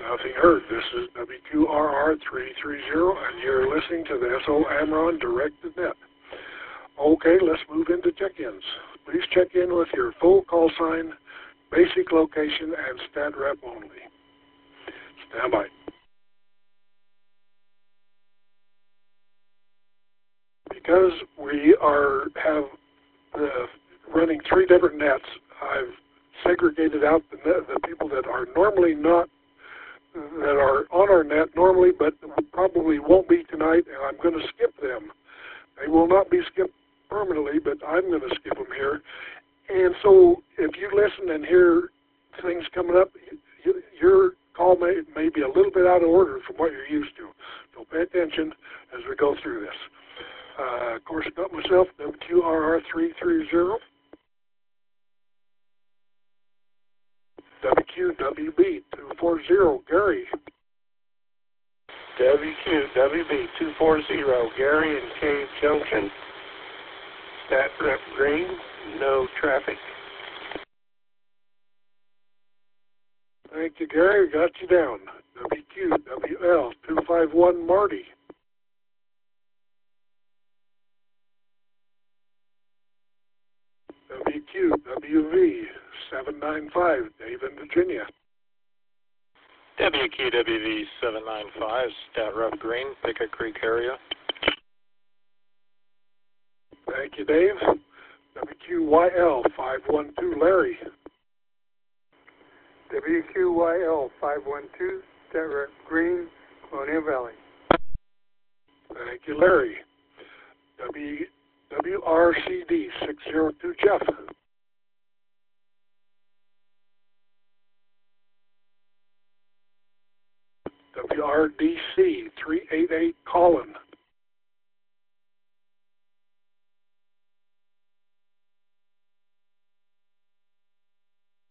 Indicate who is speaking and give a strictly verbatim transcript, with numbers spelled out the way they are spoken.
Speaker 1: Nothing heard. This is W Q R R three thirty, and you're listening to the S O Amron Directed Net. Okay, let's move into check-ins. Please check in with your full call sign, basic location, and stat rep only. Stand by. Because we are have uh, running three different nets, I've segregated out the, net, the people that are normally not that are on our net normally, but probably won't be tonight, and I'm going to skip them. They will not be skipped permanently, but I'm going to skip them here. And so if you listen and hear things coming up, you, your call may, may be a little bit out of order from what you're used to. So pay attention as we go through this. Uh, of course, got myself, W Q R R three thirty. W Q W B two forty, Gary.
Speaker 2: W Q W B two forty, Gary and Cave Junction. Stat rep green, no traffic.
Speaker 1: Thank you, Gary. Got you down. W Q W L two fifty-one, Marty. W Q W V seven ninety-five, Dave in Virginia.
Speaker 3: W Q W V seven ninety-five, stat rep green, Pickett Creek area.
Speaker 1: Thank you, Dave. W Q Y L five one two, Larry.
Speaker 4: W Q Y L five one two, stat rep green, Colonial Valley.
Speaker 1: Thank you, Larry. W W R C D six zero two, Jeff. W R D C three eighty-eight, Colin.